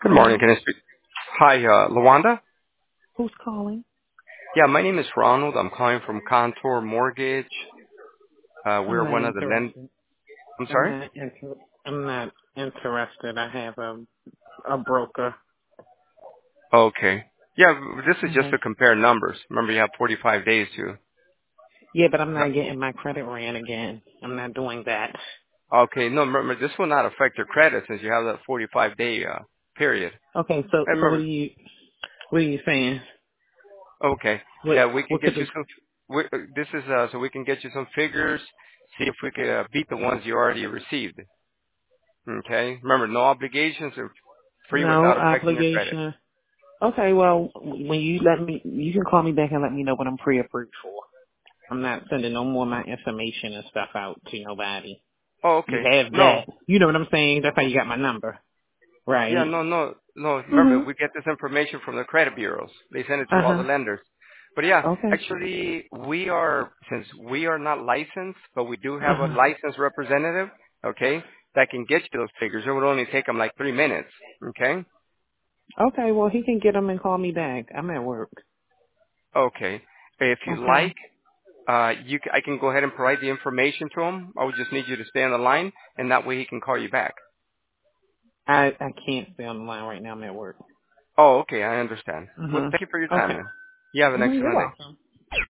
Good morning. Hello. Can I speak? Hi, Lawanda? Who's calling? Yeah, my name is Ronald. I'm calling from Contour Mortgage. I'm We're not one of the interested. I'm I'm sorry? not inter- I'm not interested. I have a broker. Okay. Yeah, this is just hmm to compare numbers. Remember, you have 45 days to. Yeah, but I'm not getting my credit ran again. I'm not doing that. Okay, no, remember, this will not affect your credit since you have that 45-day period. Okay, so And what are remember, you saying? okay, What yeah, we can what get could you the some. This is so we can get you some figures. See if we can beat the ones you already received. Okay. Remember, no obligations are free no without affecting your credit. obligation? Okay, well when you let me, you can call me back and let me know what I'm pre-approved for. I'm not sending no more of my information and stuff out to nobody. Oh, You okay. have No. that. You know what I'm saying? That's how you got my number, Yeah, right? no. Remember, Mhm. we get this information from the credit bureaus. They send it to Uh all the huh. lenders. But yeah, Okay. actually, since we are not licensed, but we do Uh have a huh. licensed representative, okay, that can get you those figures. It would only take them like 3 minutes, okay? Okay. Well, he can get them and call me back. I'm at work. Okay. If you Okay. like, I can go ahead and provide the information to him. I would just need you to stay on the line, and that way he can call you back. I can't stay on the line right now. I'm at work. Oh, okay, I understand. Well, Mhm. thank you for your time, Okay. man. You have an Mhm. You're excellent day. welcome.